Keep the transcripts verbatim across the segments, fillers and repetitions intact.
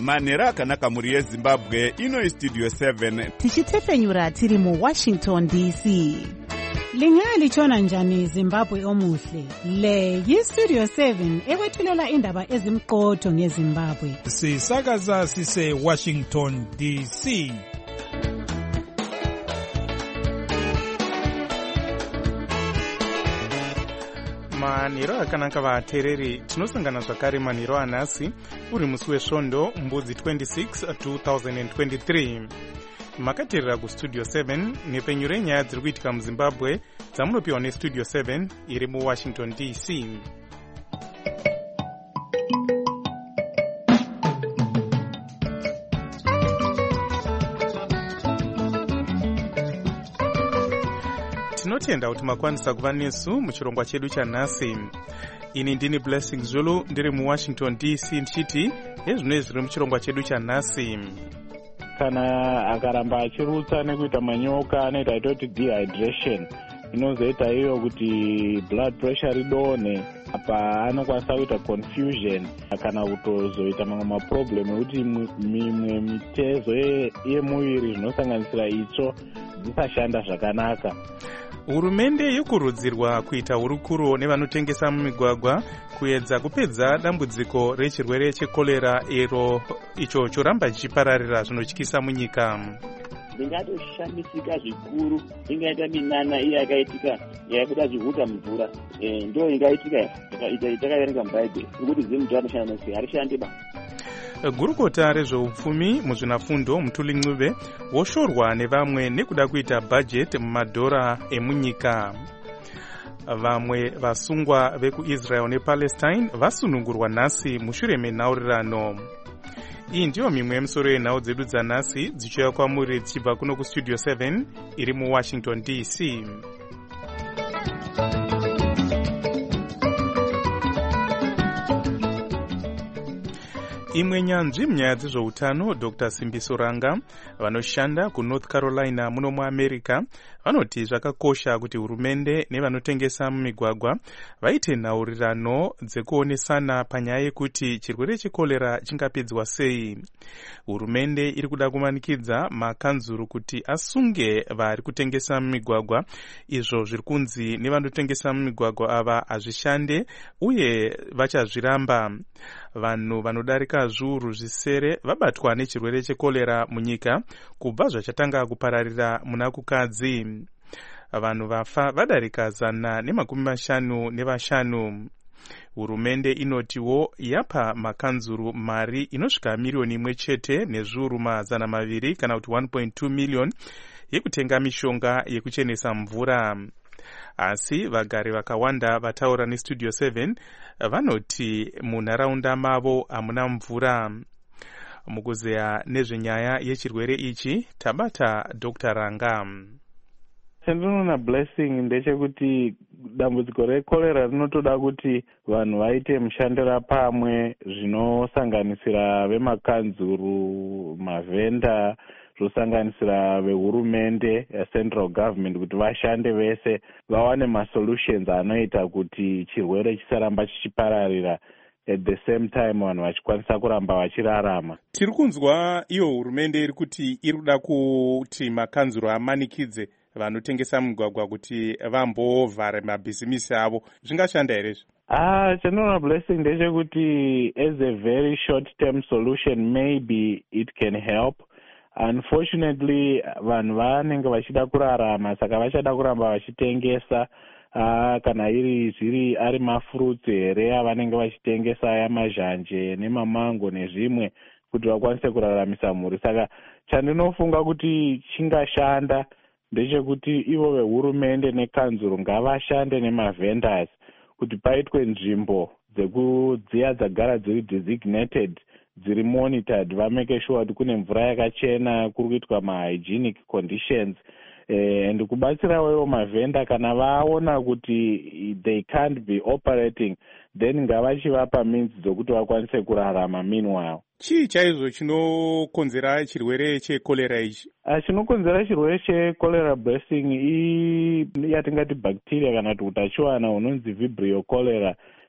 manhero akanaka mhuri yezimbabwe. Ino istudio seven tichitefenyura tiri muwashington D C. Lingalitshona njani Zimbabwe omuhle? Le yistudio seven ekwethulela indaba ezimqotho ngeZimbabwe. Sisakaza sise Washington D C. Manhero akanaka vateereri, tinosangana zvakare manhero anhasi uri musi wesvondo mbudzi twenty-six two thousand twenty-three. Makateerera kustudio seven nepenyu renyaya dziri kuitika muZimbabwe dzamunopiwa nestudio seven iri muWashington D C. Tinotenda kuti makwanisa kuva nesu muchirongwa chedu chanhasi. Ini ndini Blessing Zulu ndiri muWashington D C ndichiti ezvino zviri muchirongwa chedu chanhasi. Kana akaramba achirutsa nekuita manyoka anoita itoti dehydration, inozoita iyo kuti blood pressure idone, apa anokwanisa kuita confusion kana kutozoita mamwe maproblem ekuti mimwe mitezo yemuviri zvinosanganisira itsvo dzisashanda zvakanaka. Hurumende yokurudzirwa kuita hurukuro nevanotengesa mumigwagwa kuedza kupedza dambudziko rechirwere chekolera ero icho choramba chichipararira zvinotyisa munyika. Ndingatoshamisika zvikuru ingaita minana iya yakaitika yabuda zvihuta mvura, eh ndo ingaitika itakaverenga mubhaibheri kuti zimu anoshanda sei harishandi ba. Gurukota rezveupfumi muzvinafundo Mutuli Ncube woshorwa nevamwe nekuda kuita budget mumadhora emunyika. Vamwe vasungwa vekuIsrael nePalestine vasunungurwa nhasi mushure menhaurirano. Iyi ndiyo mimwe yemisoro yenhau dzedu dzanhasi dzichiuya kwamuri dzichibva kuno kustudio seven iri muWashington D C. Imwe nyanzvi munyaya dzezveutano Doctor Simbiso Ranga vanoshanda kuNorth Carolina muno muAmerica vanoti zvakakosha kuti hurumende nevanotengesa mumigwagwa vaite nhaurirano dzekuonesana panyaya yekuti chirwere chekolera chingapedzwa sei. Hurumende iri kuda kumanikidza makanzuru kuti asunge vari kutengesa mumigwagwa, izvo zviri kunzi nevanotengesa mumigwagwa ava hazvishande uye vachazviramba. Vanhu vanodarika zviuru zvisere vabatwa nechirwere chekolera munyika kubva zvachatanga kupararira muna kukadzi. Vanhu vafa vadarika zana nemakumi mashanu nevashanu. Hurumende inotiwo yapa makanzuru mari inosvika milioni imwe chete nezviuru mazana maviri kana kuti one point two million yekutenga mishonga yekuchenesa mvura. Asi vagari vakawanda vataura nestudio seven vanoti munharaunda mavo hamuna mvura. Mukuzeya nezvenyaya yechirwere ichi tabata Doctor Ranga. Chandinoona Blessing ndechekuti dambudziko rekolera rinotoda kuti vanhu vaite mushandira pamwe, zvinosanganisira vemakanzuru, mavhenda, zvosanganisira vehurumende central government, kuti vashande vese vawane masolutions anoita kuti chirwere chisaramba chichipararira, at the same time vanhu vachikwanisa kuramba vachirarama. Tiri kunzwa iyo hurumende iri kuti iri kuda kuti makanzuru amanikidze vanotengesa mugwagwa kuti vambovhare mabhisimisi avo. Zvingashanda here izvi? Ah, chandinoona Blessing ndechekuti as a very short term solution maybe it can help. Unfortunately vanhu vanenge vachida kurarama, saka vachada kuramba vachitengesa uh, kana iri zviri ari mafruits here avanenge vachitengesa aya mazhanje nemamango nezvimwe kuti vakwanise kuraramisa mhuri. Saka chandinofunga kuti chingashanda ndechekuti ivo vehurumende nekanzuru ngavashande nemavendors kuti paitwe nzvimbo dzekudziya dzagara dziri designated, dziri monitored, vameke sure kuti kune mvura yakachena, kuri kuitwa mahygienic conditions, eh, and kubatsirawo ivo mavhenda kana vaona kuti they can't be operating, then ngavachivapa means dzokuti vakwanise kurarama meanwhile. Chii chaizvo chinokonzera chirwere chekolera ichi? Chinokonzera chirwere chekolera Blessing i yatingati bacteria kana kuti utachiwana unonzi vibrio cholera,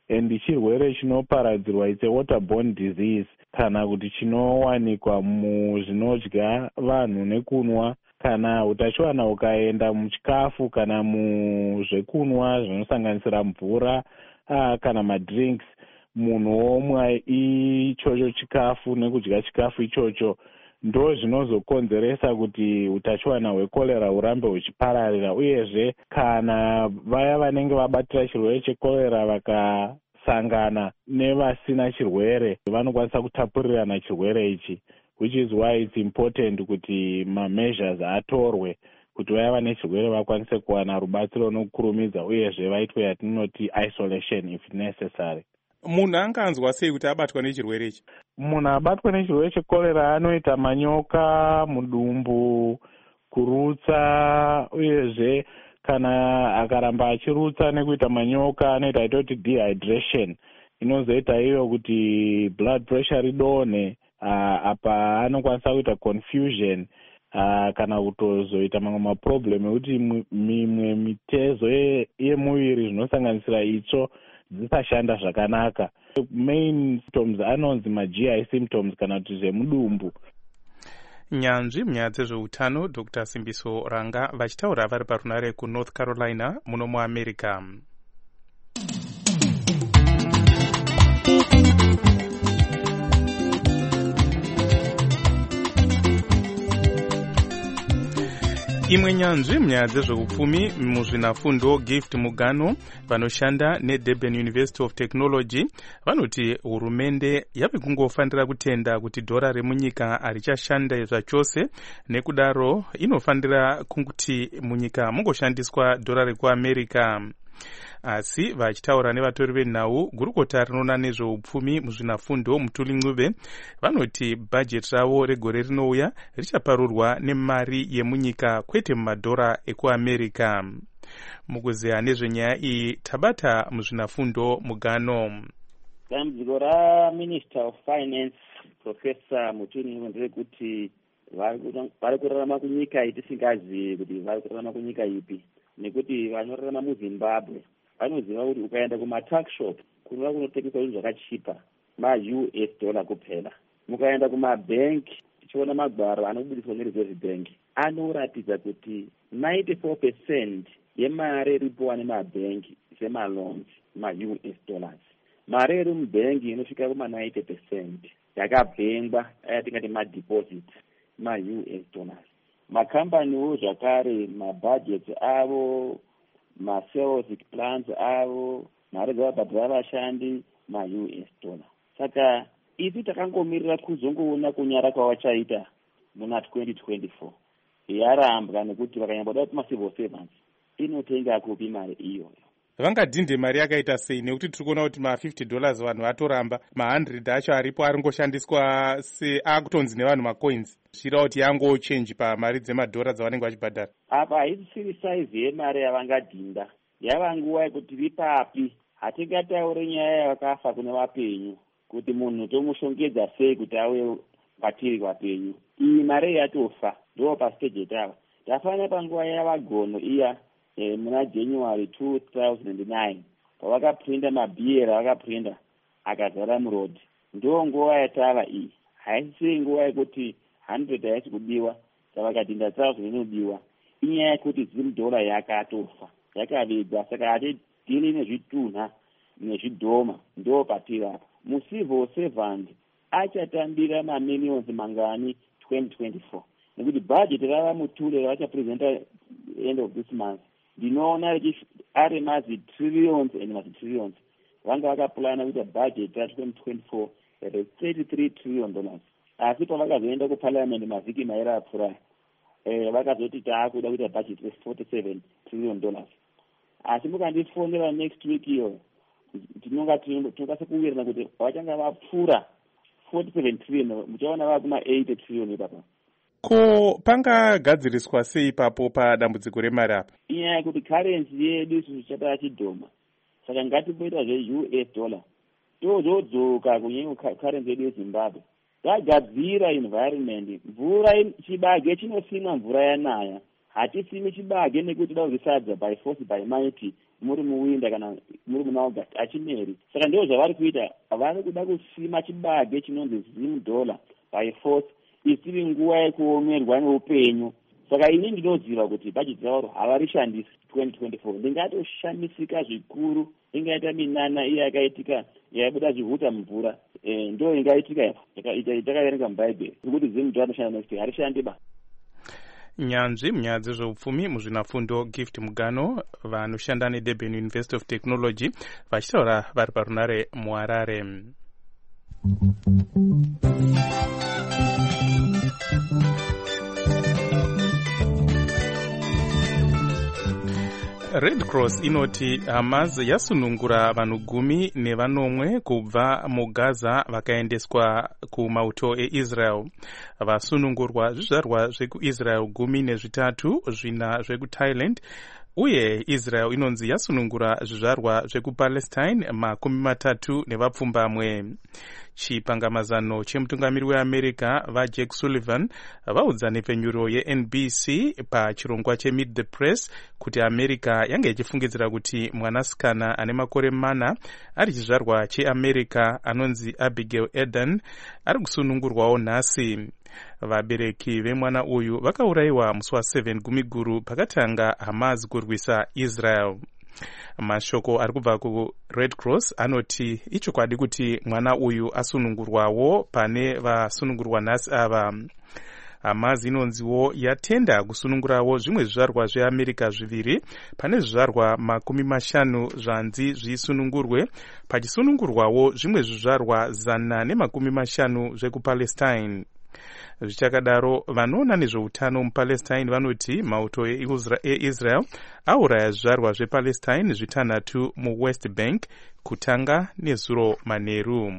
and chirwere chinoparadzirwa it's a waterborne disease kana kuti chinowanikwa muzvinodya vanhu nekunwa kana utachiwana ukaenda muchikafu kana muzvekunwa zvinosanganisira mvura uh, kana madrinks munhu omwa ichocho chikafu nekudya chikafu ichocho ndo zvinozokonzeresa kuti utachiwana hwekorera hurambe huchipararira. Uyezve kana vaya vanenge vabatira chirwere chekorera vakasangana nevasina chirwere vanokwanisa kutapurirana chirwere ichi, which is why it's important kuti ma-measures atorwe kuti vaya vane chirwere vakwanise kuwana rubatsiro nokukurumidza uyezve vaitwe yatinoti isolation if necessary. Munhu anganzwa sei kuti abatwa nechirwere ichi? Munhu abatwa nechirwere chekorera anoita manyoka, mudumbu, kurutsa, uyezve kana akaramba achirutsa nekuita manyoka anoita itoti dehydration inozoita iyo kuti blood pressure ridonhe. Uh, apa anokwanisa kuita confusion uh, kana kutozoita mamwe maproblem ekuti mimwe mitezo yemuviri zvinosanganisira itsvo dzisashanda zvakanaka. Main symptoms anonzi ma-G I symptoms kana kuti zvemudumbu. Nyanzvi munyaya dzezveutano Doctor Simbiso Ranga vachitaura vari parunare kuNorth Carolina muno muAmerica. Imwe nyanzvi munyaya dzezveupfumi muzvinafundo Gift Mugano vanoshanda neDurban University of Technology vanoti hurumende yave kungofanira kutenda kuti dhora remunyika harichashanda zvachose, nekudaro inofanira kuti munyika mungoshandiswa dhora rekuAmerica. Asi vachitaura nevatori venhau gurukota rinoona nezveupfumi muzvinafundo Mutuli Ncube vanoti bhajeti ravo regore rinouya richaparurwa nemari yemunyika kwete mumadhora ekuAmerica. Mukuzeya nezvenyaya iyi tabata muzvinafundo Mugano. Dambudziko raMinister of Finance Professor Mutuli Ncube nderekuti vari kurarama kunyika itisingazivi kuti vari kurarama kunyika ipi, nekuti vanorarama muZimbabwe vanoziva kuti ukaenda kumatuckshop kunova kunotengeswa zvinhu zvakachipa ma-U S dollar kupera. Mukaenda kumabhenki tichiona magwaro anobudiswa neReserve Bank anoratidza kuti ninety-four percent yemari iripowa nemabhenki semaloans ma-U S dollars. Mari iri mubhenki inosvika kuma-ninety percent yakabhengwa ayatingati madeposit ma-U S dollars. Makambaniwo zvakare mabhajeti avo, ma-sales plans avo, mari dzavabhadhira vashandi ma-U S dollar. Saka isi takangomirira kuzongoona kunyara kwavachaita muna twenty twenty-four. Yarambwa nekuti vakanyamboda kuti ma-civil servants inotenga kupi mari iyoyo. Vangadhinde mari yakaita sei nekuti tiri kuona kuti ma-fifty dollars vanhu vatoramba, ma-one hundred acho aripo aringoshandiswa seakutonzi nevanhu macoins. Zvichireva kuti yangochenji pamari dzemadhora dzavanenge vachibhadhara. Apa haisiri saizi yemari yavangadhinda, yava nguva yekuti vipapi. Hatingataure nyaya yavakafa kune vapenyu kuti munhu tomushongedza sei kuti ave patiri vapenyu. Iyi mari yatofa ndo pastage tava tafanira panguva yavagono iya eh, muna January two thousand nine pavakaprinda mabhiera vakaprinda akazara murodhi. Ndo nguva yatava iyi, haisiri nguva yekuti hundred haisi kudiwa savakadhinda thousand inodiwa. Inyaya yekuti zim dollar yakatofa yakavigwa, saka hatidhili nezvitunha nezvidhoma. Ndo patiri apa mucivil servant achatambira mamillions mangani twenty twenty-four, nekuti budget rava Mutule ravachapresenta end of this month ndinoona ari mazi trillions and mazi trillions. Vanga vakapulana kuti budget ra twenty twenty-four is thirty-three trillion dollars. Asi pavakazoenda kuparliament mavhiki mairi apfuura eh, vakazoti taakuda kuita budget re forty-seven trillion dollars. Asi mukandifonera next week iyo tinonga tinokwanisa kuwirirana kuti vachanga vapfuura forty-seven trillion, muchaona vava kuma eighty trillion ipapa. Ko pangagadziriswa sei ipapo padambudziko remari apa? Inyaya yekuti currency yedu isusu chatava chidhoma, saka ngatimboita zve-U S dollar tozodzoka kunyanya currency yedu yeZimbabwe. Tagadzira environment, mvura chibage chinosimwa mvura yanaya, hatisimi chibage nekuti da kuzisadza by force by might muri muwinda kana muri muna August achimeri. Saka ndizvo zvavari kuita, vari kuda kusima chibage chinonzi zim dollar by force isiri nguva yekuomerwa neupenyu. Saka ini ndinoziva kuti bajeti ravo havarishandisi twenty twenty-four. Ndingatoshandisika zvikuru, ingaita minana iya yakaitika yaibuda zvihuta mvura. Eh, ndo ingaitika itakaverenga mubhaibheri kuti zim dollar rinoshanda next year harishandi ba. Nyanzvi munyaya dzezveupfumi muzvinafundo Gift Mugano vanoshanda neDurban University of Technology vachitaura vari parunare muHarare. Red Cross inoti Hamas yasunungura vanhu gumi nevanomwe kubva muGaza vakaendeswa kumauto eIsrael. Vasunungurwa zvizvarwa zvekuIsrael gumi nezvitatu, zvina zvekuThailand, uye Israel inonzi yasunungura zvizvarwa zvekupalestine makumi matatu nevapfumbamwe. Chipangamazano chemutungamiri weAmerica vaJack Sullivan vaudza nepfenyuro yeN B C pachirongwa cheMeet the Press kuti America yange ichifungidzira kuti mwanasikana ane makore mana ari chizvarwa cheAmerica anonzi Abigail Eden ari kusunungurwawo nhasi. Vabereki vemwana uyu vakaurayiwa musi wa7 gumiguru pakatanga Hamas kurwisa Israel. Mashoko ari kubva kuRed Cross anoti ichokwadi kuti mwana uyu asunungurwawo pane vasunungurwa nhasi ava. Hamas inonziwo yatenda kusunungurawo zvimwe zvizvarwa zveAmerica zviviri pane zvizvarwa makumi mashanu zvanzi zvisunungurwe, pachisunungurwawo zvimwe zvizvarwa zana nemakumi mashanu zvekuPalestine. Zvichakadaro vanoona nezveutano muPalestine vanoti mauto eIsrael auraya zvizvarwa zvePalestine zvitanhatu muWest Bank kutanga nezuro manheru.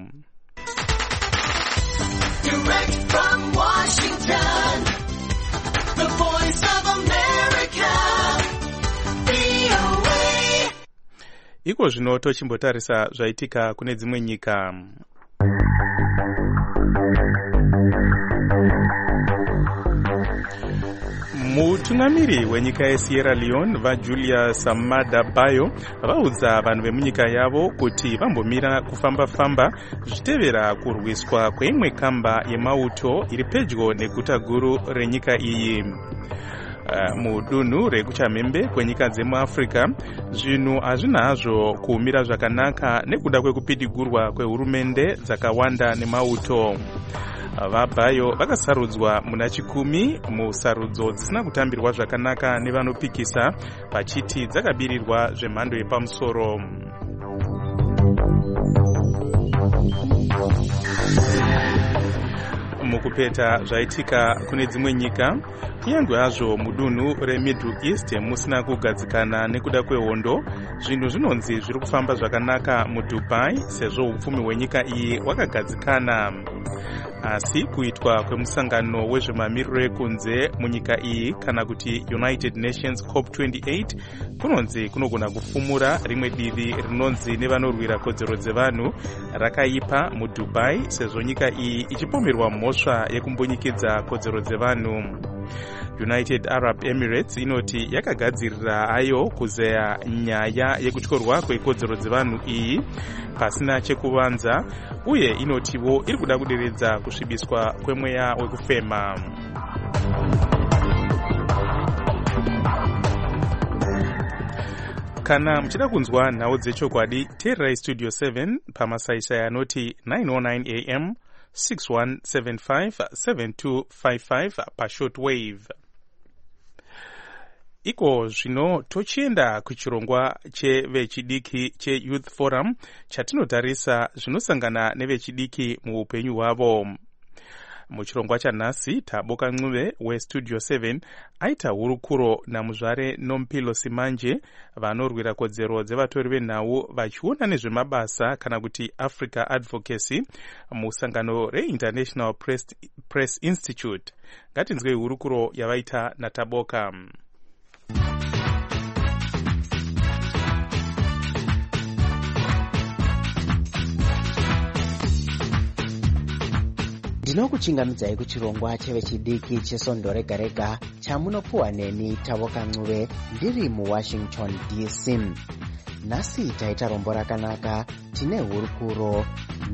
Direct from Washington, the voice of America, V O A. Iko zvino tochimbotarisa zvaitika kune dzimwe nyika. Mutungamiri wenyika yeSierra Leone vaJulius Maada Bio vaudza vanhu vemunyika yavo kuti vambomira kufamba-famba zvichitevera kurwiswa kweimwe kamba yemauto iri pedyo neguta guru renyika iyi. Uh, mudunhu rekuchamhembe kwenyika dzemuAfrica zvinhu hazvina hazvo kuumira zvakanaka nekuda kwekupidigurwa kwehurumende dzakawanda nemauto. VaBio vakasarudzwa muna chikumi musarudzo dzisina kutambirwa zvakanaka nevanopikisa vachiti dzakabirirwa zvemhando yepamusoro. Mukupeta zvaitika kune dzimwe nyika, kunyange hazvo mudunhu reMiddle East musina kugadzikana nekuda kwehondo, zvinhu zvinonzi zviri kufamba zvakanaka muDubai sezvo upfumi hwenyika iyi hwakagadzikana. Asi kuitwa kwemusangano wezvemamiriro ekunze munyika iyi kana kuti United Nations COP twenty-eight kunonzi kunogona kufumura rimwe divi rinonzi nevanorwira kodzero dzevanhu rakaipa muDubai sezvo nyika iyi ichipomerwa mhosva yekumbonyikidza kodzero dzevanhu. United Arab Emirates inoti yakagadzirira ayo kuzeya nyaya yekutyorwa kwekodzero dzevanhu iyi pasina chekuvanza, uye inotiwo iri kuda kuderedza kusvibiswa kwemweya wekufema. Kana muchida kunzwa nhau dzechokwadi, teererai Studio seven pamasaisai anoti nine oh nine A M, six one seven five, seven two five five pashortwave. Iko zvino tochienda kuchirongwa chevechidiki cheYouth Forum chatinotarisa zvinosangana nevechidiki muupenyu hwavo. Muchirongwa chanhasi Taboka Ncube weStudio seven aita hurukuro namuzvare Nompilo Simanje vanorwira kodzero dzevatori venhau vachiona nezvemabasa kana kuti Africa Advocacy musangano reInternational Press, Press Institute. Ngatinzwei hurukuro yavaita naTaboka. ndinokuchingamidzai kuchirongwa chevechidiki chesondo rega rega chamunopuwa neni Tavoka Ncube ndiri muwashington D C. Nhasi taita rombo rakanaka. Tine hurukuro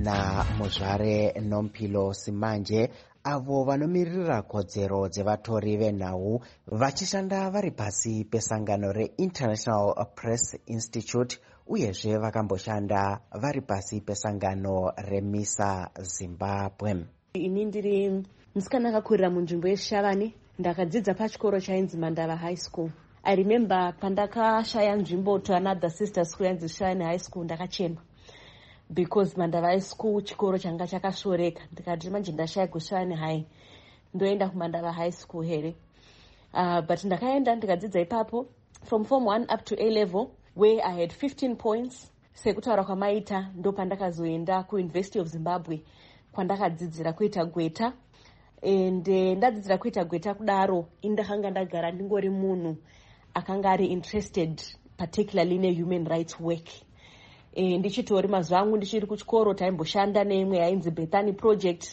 naMuzvare Nompilo Simanje, avo vanomiririra kodzero dzevatori venhau vachishanda vari pasi pesangano reInternational Press Institute, uyezve vakamboshanda vari pasi pesangano reMISA Zimbabwe. Ini ndiri musikana akakurira munzvimbo yeShavani. Ndakadzidza pachikoro chainzi Mandava High School. I remember pandakashaya nzvimbo to another sister school yanzi Shine High School, ndakachema because Mandava High School chikoro changa chakashoreka. Ndikati manje ndashaya kuShine High, ndoenda kuMandava High School here. Uh, but ndakaenda ndikadzidza ipapo from form one up to A level where I had fifteen points. Sekutaura kwamaita ndo pandakazoenda kuUniversity of Zimbabwe kwandakadzidzira kuita gweta. And uh, ndadzidzira kuita gweta kudaro indakanga ndagara ndingori munhu akanga ari interested particularly nehuman rights work. E, ndichitori mazuva angu ndichiri kuchikoro taimboshanda neimwe yainzi Bethany Project.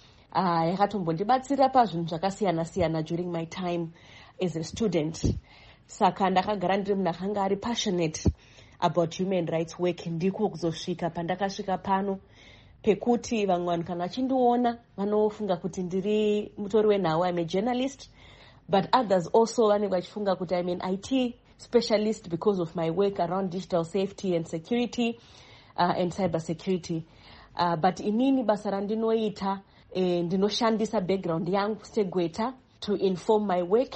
Uh, yakatombondibatsira pazvinhu zvakasiyana siyana during my time as a student. Saka ndakagara ndiri munhu akanga ari passionate about human rights work. Ndiko kuzosvika pandakasvika pano pekuti vamwe vanhu kana vachindiona vanofunga kuti ndiri mutori wenhau, I'm a journalist, but others also vanenge vachifunga kuti I'm an I T specialist because of my work around digital safety and security uh, and cyber security. Uh, but inini basa randinoita eh, ndinoshandisa background yangu segweta to inform my work.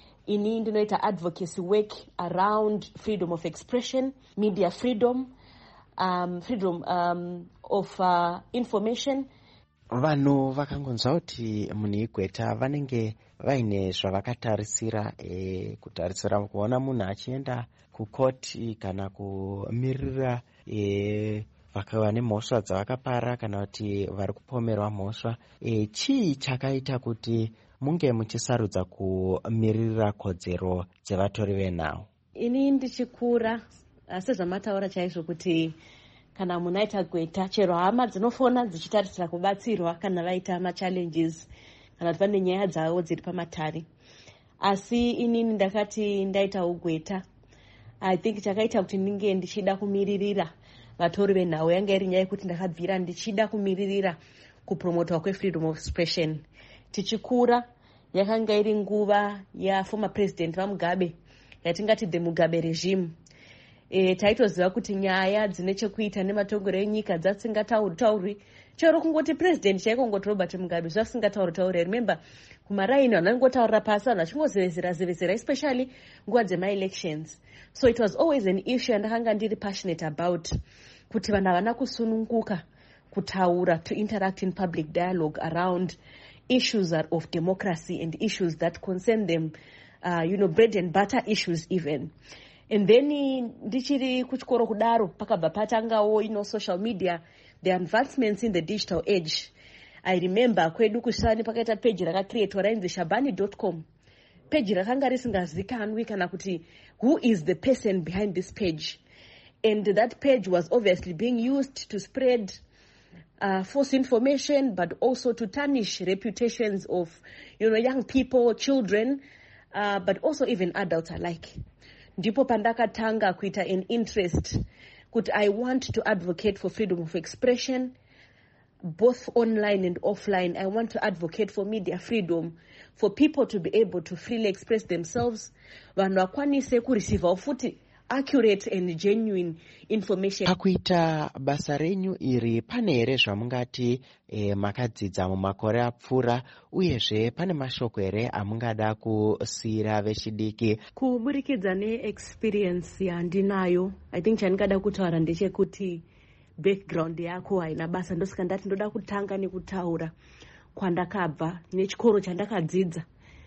Ini ndinoita advocacy work around freedom of expression, media freedom, um, freedom um, of uh, information. Vanhu vakangonzwa kuti munhu igweta vanenge vaine zvavakatarisira, e, kutarisira kuona munhu achienda kukoti kana kumirira e, vakava nemhosva dzavakapara kana kuti vari kupomerwa mhosva. E, chii chakaita kuti munge muchisarudza kumirira kodzero dzevatori venhau? Ini ndichikura sezvamataura chaizvo kuti kana munhu aita gweta chero hama dzinofona dzichitarisira kubatsirwa kana vaita machallenges kana kuti pane nyaya dzavo dziri pamatare. Asi inini ndakati ndaita ugweta, I think chakaita kuti ndinge ndichida kumiririra vatori venhau yanga iri nyaya yekuti ndakabvira ndichida kumiririra kupromotwa kwefreedom of expression. Tichikura yakanga iri nguva yaformer president vaMugabe yatingati the Mugabe regime. E, taitoziva kuti nyaya dzine chekuita nematongero enyika dzasingatauri tauri chero kungoti president chaiko ngoti Robert Mugabe zvasingatauri tauri. Remember kumaraini vanangotaurira pasi vanhu vachingozevezera zevezera especially nguva dzema elections. So it was always an issue andakanga ndiri passionate about kuti vanhu havana kusununguka kutaura, to interact in public dialogue around issues of democracy and issues that concern them, uh, you know, bread and butter issues even. And then ndichiri kuchikoro kudaro pakabva patangawo ino social media, the advancements in the digital age. I remember kwedu kuShani pakaita page rakacreatwa rainzi shabani dot com. Page rakanga risingazikanwi kana kuti who is the person behind this page. And that page was obviously being used to spread uh, false information, but also to tarnish reputations of, you know, young people, children, uh, but also even adults alike. Ndipo pandakatanga kuita an interest kuti I want to advocate for freedom of expression both online and offline. I want to advocate for media freedom, for people to be able to freely express themselves, vanhu vakwanise kureceiva futi accurate and genuine information. Pakuita basa renyu iri pane here zvamungati e, makadzidza mumakore apfuura, uyezve pane mashoko here amungada kusiyira vechidiki? Kuburikidza neexperience yandinayo, I think chandingada kutaura ndechekuti background yako haina basa. Ndosaka ndati ndoda kutanga nekutaura kwandakabva nechikoro chandakadzidza,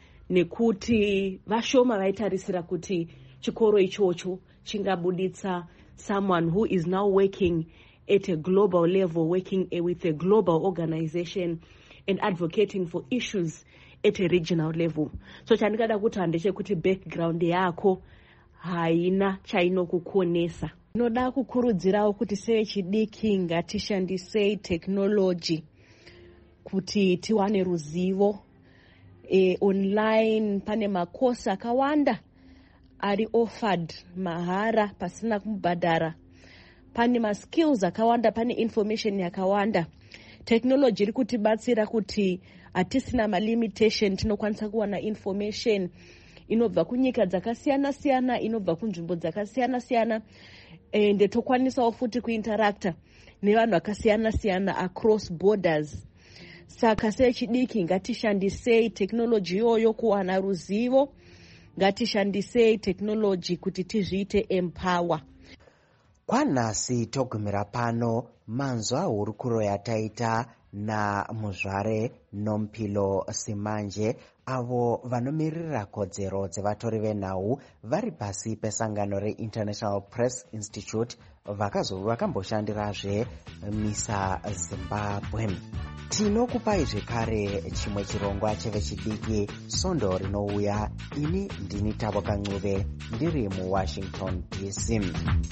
nekuti vashoma vaitarisira kuti chikoro ichocho chingabuditsa someone who is now working at a global level, working with a global organization and advocating for issues at a regional level. So chandingada kutaura ndechekuti background yako haina chainokukonesa. Noda kukurudzirawo kuti sevechidiki ngatishandisei technology kuti tiwane ruzivo. E, online pane makosi akawanda ari offered mahara pasina kubhadhara. Pane maskills akawanda, pane information yakawanda. Technology iri kutibatsira kuti hatisina malimitation, tinokwanisa kuwana information inobva kunyika dzakasiyana siyana, inobva kunzvimbo dzakasiyana siyana, ende tokwanisawo futi kuinteracta nevanhu vakasiyana siyana across borders. Saka sechidiki ngatishandisei technology iyoyo kuwana ruzivo, ngatishandisei technology kuti tizviite empower. Kwanhasi togumira pano manzwa hurukuro yataita naMuzvare Nompilo Simanje, avo vanomirira kodzero dzevatori venhau vari pasi pesangano reInternational Press Institute vakamboshandirazve MISA Zimbabwe. Tinokupai zvekare chimwe chirongwa chevechidiki Svondo rinouya. Ini ndini Tabo Kancuve ndiri muWashington D C.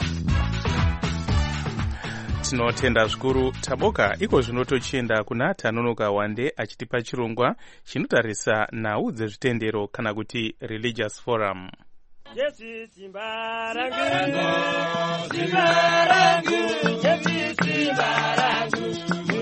Tinotenda zvikuru Taboka. Iko zvino tochienda kuna Tanonoka Wande achitipa chirongwa chinotarisa nhau dzezvitendero kana kuti Religious Forum. Yesu simba rangu, simba rangu, Yesu simba rangu,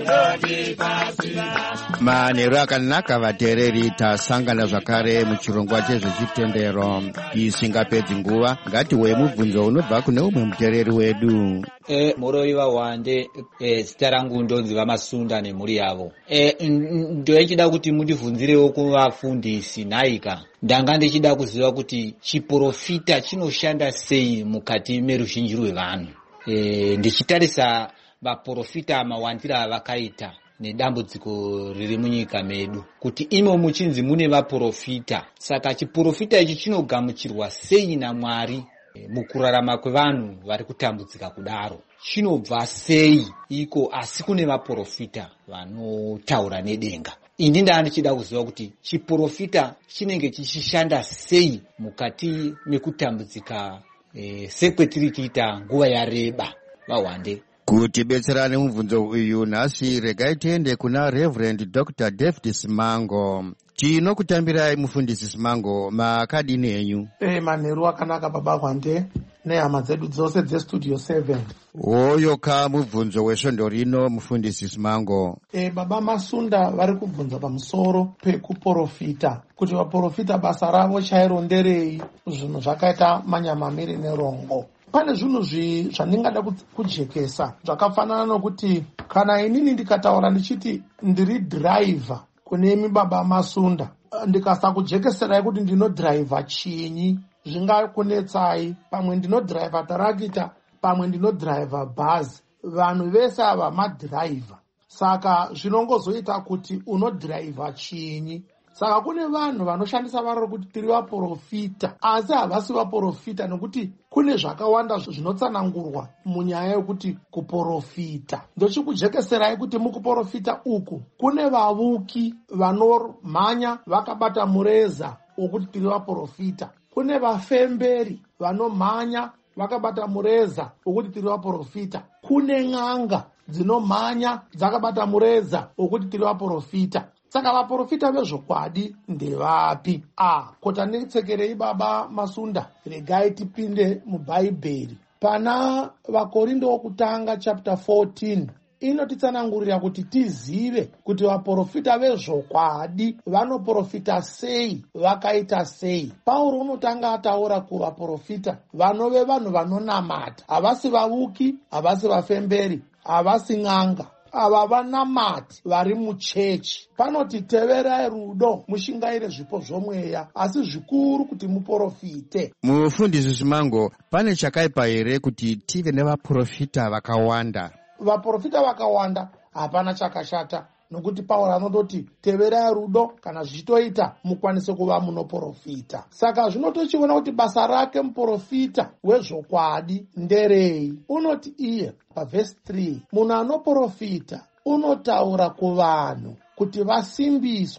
munondipa simba. Manheru akanaka vateereri, tasangana zvakare muchirongwa chezvechitendero. Isingapedzi nguva, ngatiwe mubvunzo unobva kune umwe muteereri wedu. E, Moroiva Wande, e, zita rangu ndonzi Vamasunda nemhuri yavo. E, ndochida kuti mundibvunzirewo kuvafundisi nhaika. Ndanga ndichida kuziva kuti chiprofita chinoshanda sei mukati meruzhinji rwevanhu. E, ndichitarisa vaprofita mawandira avakaita nedambudziko riri munyika medu, kuti imo muchinzi mune vaprofita. Saka chiprofita ichi chinogamuchirwa sei naMwari e, mukurarama kwevanhu vari kutambudzika kudaro? Chinobva sei iko asi kune vaprofita vanotaura nedenga? Ini ndanga ndichida kuziva kuti chiprofita chinenge chichishanda sei mukati mekutambudzika e, sekwetiri kuita nguva yareba. Vawande kuti betserane mubvunzo uyu nhasi, regai tiende kuna Reverend Doctor David Simango. Tinokutambirai mufundisi Simango, makadini enyu? Eh, manheru akanaka baba Wande nehama dzedu dzose dzestudio seven. Oyo ka mubvunzo wesvondo rino mufundisi Simango. Eh, baba Masunda vari kubvunza pamusoro pekuprofita, kuti vaprofita basa ravo chairo nderei, zvinhu zvakaita manyamamiri nerongo. Pane zvinhu zvandingada kujekesa zvakafanana nokuti kana inini ndikataura ndichiti ndiri driver kune imi baba Masunda, ndikasakujekeserai kuti ndinodriver chinyi, zvingakunetsai. Pamwe ndinodriver tarakita, pamwe ndinodriver bhazi. Vanhu vese ava madriver, saka zvinongozoita kuti unodriver chinyi. Saka kune vanhu vanoshandisa varo kuti tiri vaprofita, asi havasi vaprofita nekuti kune zvakawanda zvinotsanangurwa munyaya yokuti kuprofita. Ndochikujekeserai kuti mukuprofita uku kune vavuki vanomhanya vakabata mureza wokuti tiri vaprofita. Kune vafemberi vanomhanya vakabata mureza wokuti tiri vaprofita. Kune n'anga dzinomhanya dzakabata mureza wokuti tiri vaprofita. Saka vaprofita vezvokwadi ndevapi? Ah, kota nditsekerei baba Masunda, regai tipinde mubhaibheri. Pana vaKorinto wokutanga chapter fourteen inotitsanangurira kuti tizive kuti vaprofita vezvokwadi vanoprofita sei, vakaita sei. Pauro unotanga ataura kuvaprofita vanove vanhu vanonamata, havasi vavuki, havasi vafemberi, havasi n'anga, ava vanamati vari muchechi. Panoti teverai rudo, mushingaire zvipo zvomweya, asi zvikuru kuti muprofite. Mufundisi Simango, pane chakaipa here kuti tive nevaprofita vakawanda? Vaprofita vakawanda hapana chakashata, nokuti Pauro anototi teverai rudo, kana zvichitoita mukwanise kuva munoprofita. Saka zvinotochiona kuti basa rake muprofita wezvokwadi nderei. Unoti iye pavhesi three, munhu anoprofita unotaura kuvanhu kuti vasimbiswe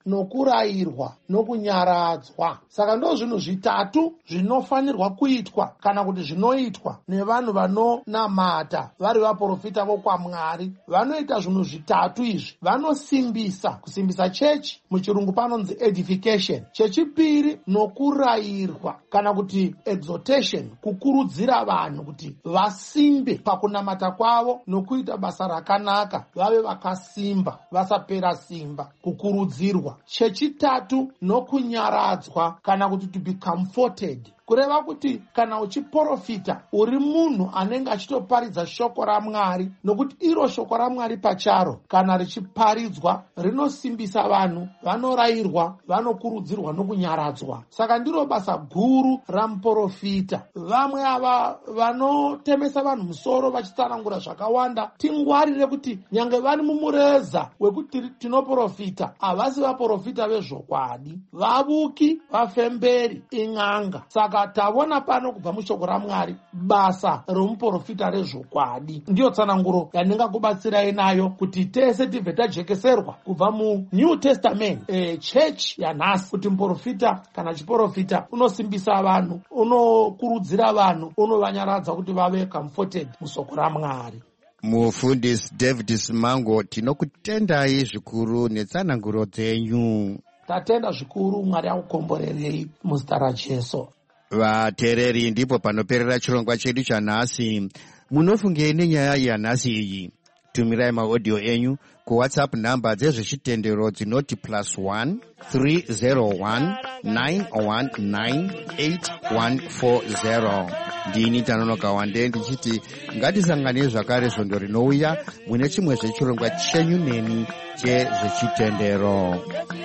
nokurayirwa nokunyaradzwa. Saka ndo zvinhu zvitatu zvinofanirwa kuitwa kana kuti zvinoitwa nevanhu vanonamata vari vaprofita vokwamwari. Vanoita zvinhu zvitatu izvi. Vanosimbisa, kusimbisa chechi muchirungu panonzi edification. Chechipiri nokurayirwa kana kuti exhortation, kukurudzira vanhu kuti vasimbe pakunamata kwavo nokuita basa rakanaka, vave vakasimba, vasapera simba, kukurudzirwa. Chechitatu nokunyaradzwa kana kuti to be comforted, kureva kuti kana uchiprofita uri munhu anenge achitoparidza shoko raMwari, nokuti iro shoko raMwari pacharo kana richiparidzwa rinosimbisa vanhu, vanorayirwa, vanokurudzirwa nokunyaradzwa. Saka ndiro basa guru ramuprofita. Vamwe ava vanotemesa vanhu musoro vachitsanangura zvakawanda, tingwarire kuti nyange vari mumureza wekuti tinoprofita havasi vaprofita vezvokwadi, vavuki, vafemberi, ing'anga. Saka taona pano kubva mushoko raMwari basa romuprofita rezvokwadi. Ndiyo tsananguro yandingakubatsirai nayo kuti tese tibve tajekeserwa kubva mu New Testament e, church yanhasi, kuti muprofita kana chiprofita unosimbisa vanhu, unokurudzira vanhu, unovanyaradza kuti vave comforted musoko raMwari. Mufundisi David Simango, tinokutendai zvikuru netsananguro dzenyu. Tatenda zvikuru, Mwari akukomborerei muzita raJesu. Vateereri, ndipo panoperera chirongwa chedu chanhasi. Munofungei nenyaya yanhasi iyi? Tumirai maaudio enyu ku WhatsApp namba dzezvechitendero dzinoti plus one three zero one nine one nine eight one four zero. Ndini Tanonoka Wande ndichiti ngatisangane zvakare svondo rinouya mune chimwe zvechirongwa chenyu neni chezvechitendero.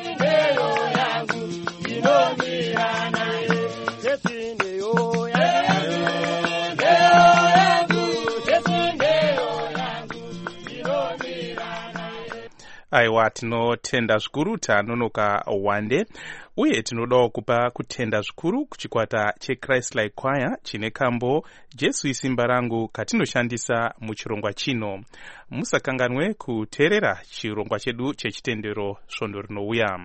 Aiwa, tinotenda zvikuru Tanonoka Wande, uye tinodawo kupa kutenda zvikuru kuchikwata cheChrist Like Choir chine kambo Jesu isimba rangu katinoshandisa muchirongwa chino. Musakanganwe kuteerera chirongwa chedu chechitendero svondo rinouya.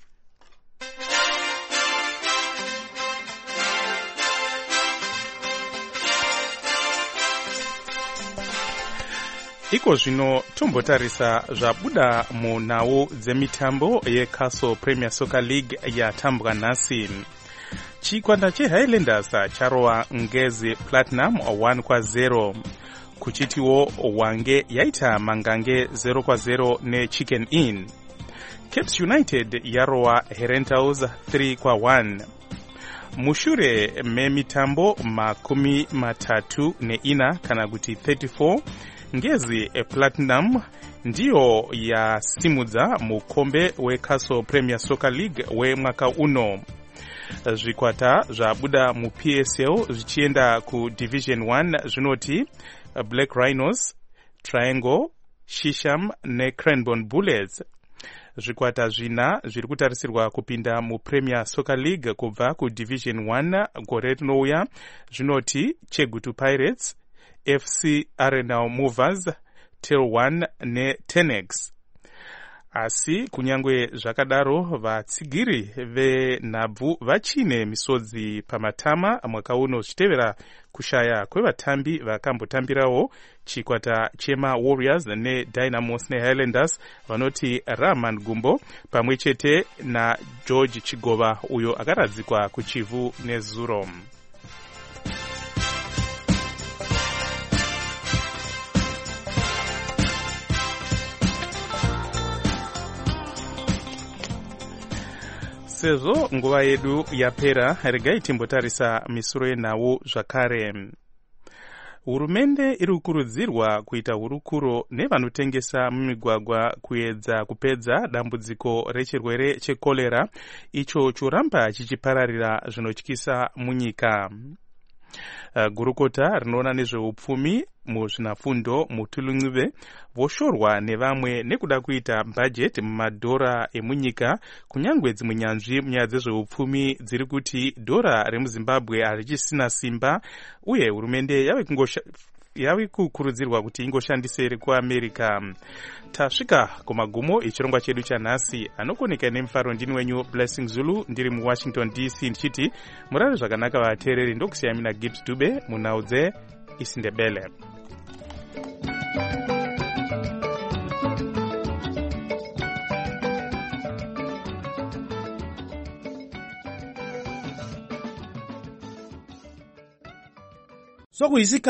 Iko zvino tombotarisa zvabuda munhau dzemitambo yeCastle Premier Soccer League yatambwa nhasi. Chikwata cheHighlanders charova Ngezi Platinum one kwa zero. Kuchitiwo Wange yaita Mangange zero kwa zero neChicken Inn. Capes United yarova Herentals three kwa one. Mushure memitambo makumi matatu neina kana kuti thirty-four, Ngezi Platinum ndiyo yasimudza mukombe weCastle Premier Soccer League wemwaka uno. Zvikwata zvabuda mu P S L zvichienda ku Division one zvinoti Black Rhinos, Triangle, Shisham ne Cranbourne Bullets. Zvikwata zvina zviri kutarisirwa kupinda mu Premier Soccer League kubva ku Division one gore rinouya zvinoti Chegutu Pirates, F C Arenal Movers, Tail one ne Tenex. Asi kunyangwe zvakadaro vatsigiri venhabvu vachine misodzi pamatama mwaka uno zvichitevera kushaya kwevatambi vakambotambirawo chikwata chema Warriors ne Dynamos ne Highlanders vanoti Rahman Gumbo pamwe chete na George Chigova uyo akaradzikwa kuchivhu nezuro. Sezvo nguva yedu yapera, regai timbotarisa misoro yenhau zvakare. Hurumende iri kukurudzirwa kuita hurukuro nevanotengesa mumigwagwa kuedza kupedza dambudziko rechirwere chekolera icho choramba chichipararira zvinotyisa munyika. Uh, gurukota rinoona nezveupfumi muzvinafundo mutulunguve voshorwa nevamwe nekuda kuita bhajeti mumadhora emunyika, kunyangwe dzimwe nyanzvi munyaya dzezveupfumi dziri kuti dhora remuZimbabwe harichisina simba uye hurumende yave yavi kukurudzirwa kuti ingoshandisei kuamerica. Tasvika kumagumo echirongwa chedu chanhasi. Anokoneka nemufaro ndini wenyu Blessing Zulu ndiri muwashington D C ndichiti murare zvakanaka vateereri. Ndokusiyami naGibbs Dube munhau dzeIsindebele. Sokuyisika